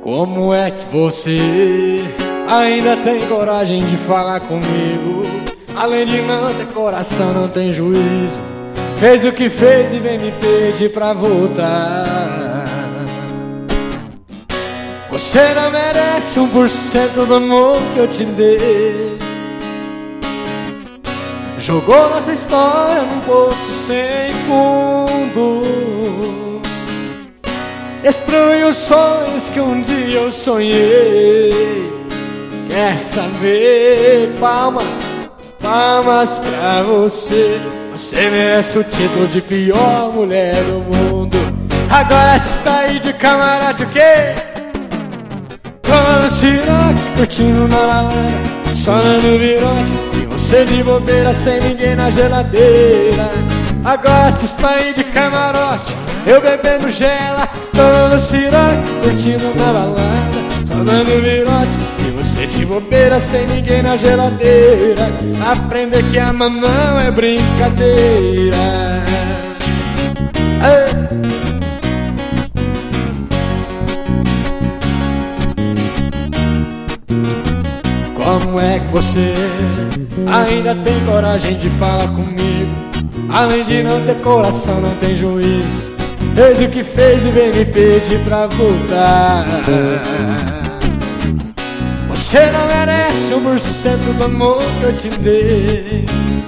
Como é que você ainda tem coragem de falar comigo? Além de não ter coração, não tem juízo. Fez o que fez e vem me pedir pra voltar. Você não merece 1% do amor que eu te dei. Jogou nossa história num poço sem fundo. Destruiu os sonhos que um dia eu sonhei. Quer saber? Palmas, palmas pra você. Você merece o título de pior mulher do mundo. Agora você está aí de camarote, o quê? Tomando ciroque, curtindo na balada, só dando virote, e você de bobeira sem ninguém na geladeira. Agora você está aí de camarote, eu bebendo gela, tomando ciroque, curtindo na balada, só dando virote, e você de bobeira sem ninguém na geladeira. Aprender que amar não é brincadeira. Como é que você ainda tem coragem de falar comigo? Além de não ter coração, não tem juízo. Fez o que fez e vem me pedir pra voltar. Você não merece 1% do amor que eu te dei.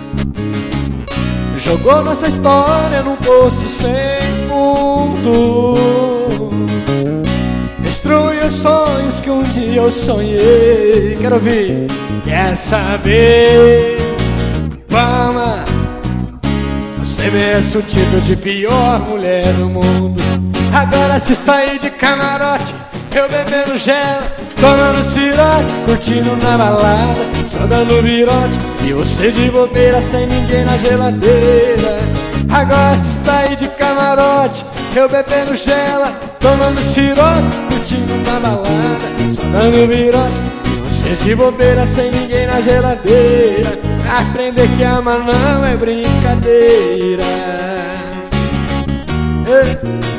Jogou nossa história num poço sem fundo. Destruiu os sonhos que um dia eu sonhei. Quero ouvir. Quer saber? Palma. Você merece o título de pior mulher do mundo. Agora se está aí de camarote, eu bebendo gelo, tomando ciroque, curtindo na balada, só dando virote, e você de bobeira sem ninguém na geladeira. Agora se está aí de camarote, eu bebendo gelo, tomando ciroque, curtindo na balada, só dando virote, e você de bobeira sem ninguém na geladeira. Aprender que amar não é brincadeira. Ei.